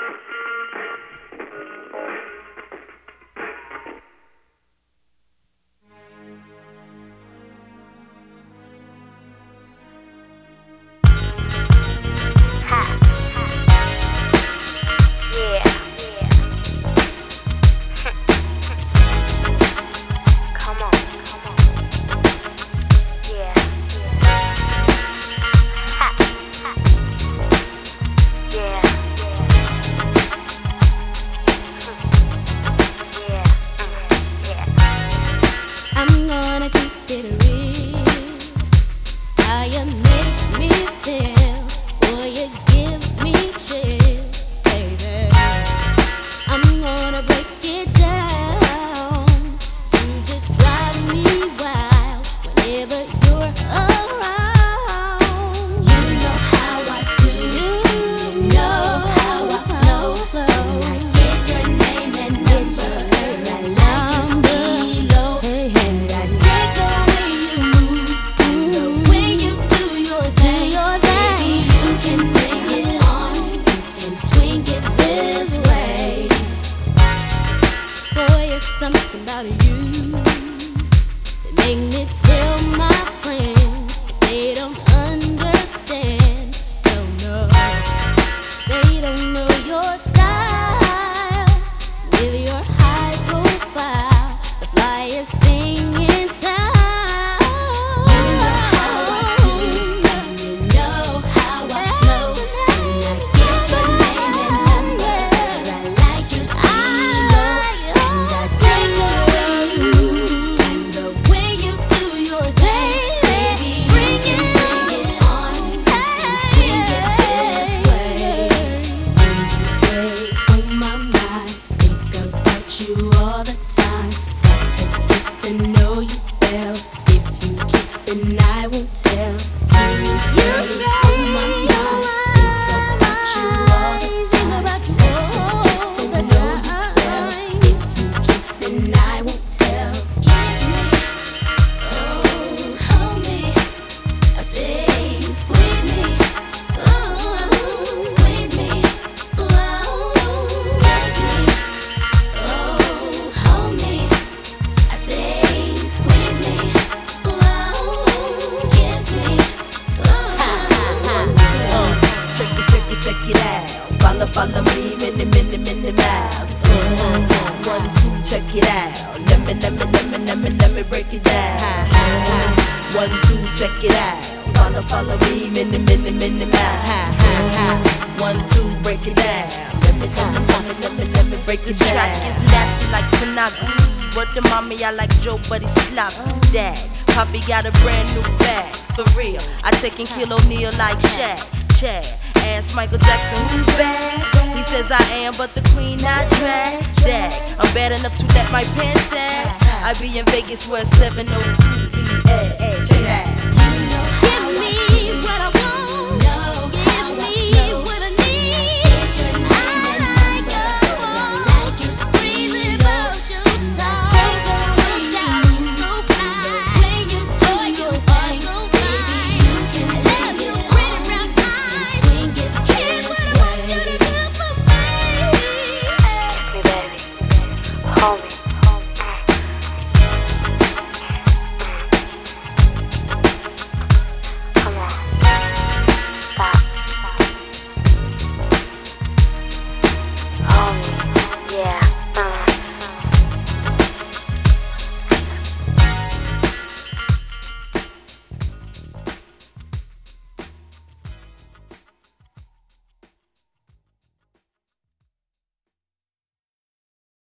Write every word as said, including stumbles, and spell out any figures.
Follow me, many, many, many miles. Uh, one, two, check it out. Let me, let me, let me, let me, let me break it down. One, two, check it out. Follow, follow me, many, many, many miles. One, two, break it down. Let me, let me, let me, let me, let me break it down. This track is nasty like Panaga. Word to mommy, I like Joe, but he's sloppy. Dad, Poppy got a brand new bag. For real, I taking Kill O'Neal like Shaq. Chad, ask Michael Jackson who's bad. He says I am, but the queen I drag. Dad, I'm bad enough to let my pants sag. I be in Vegas where seven oh two E A. Check that.